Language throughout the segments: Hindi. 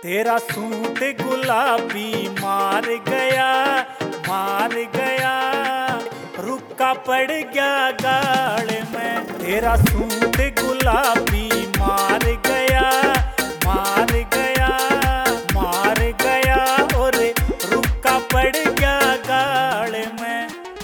तेरा सूट गुलाबी मार गया, मार गया, रुका पड़ गया गाड़ में। तेरा सूट गुलाबी मार गया, मार गया, मार गया, और रुका पड़ गया गाड़ में।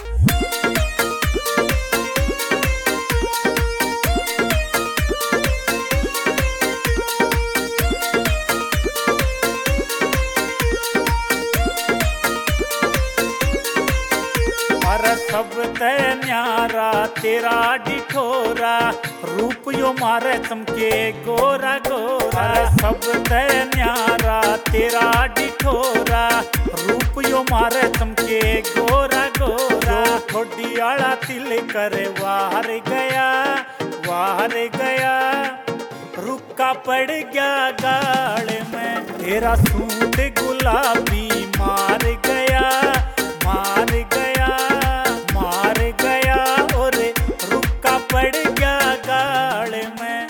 अरे सब ते न्यारा तेरा डिठोरा, रूप यो मारे चमके गोरा गोरा। सब ते न्यारा तेरा डिठोरा, रूप यो मारे चमके गोरा गोरा। थोड़ी आला तिल करे वार गया, वार गया, रुका पड़ गया गाड़ में। तेरा सूट गुलाबी मार गया, मार गया, मार गया, और रुका पड़ गया गाड़ में।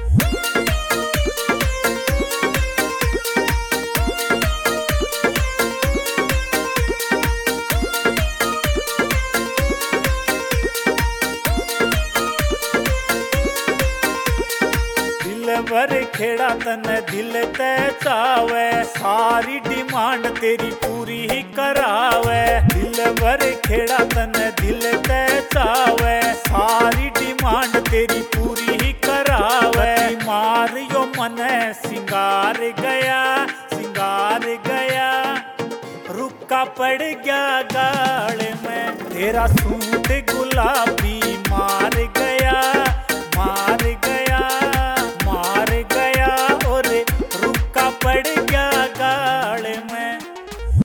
दिल भर खेड़ा तने दिल ते चावे, सारी डिमांड तेरी पूरी ही करावे। दिल भर खेड़ा तने दिल ते चावे, सारी डिमांड तेरी पूरी ही करावे। मार यो मने सिंगार गया, सिंगार गया, रुका पड़ गया गाड़ में। तेरा सूट गुलाबी मार गया,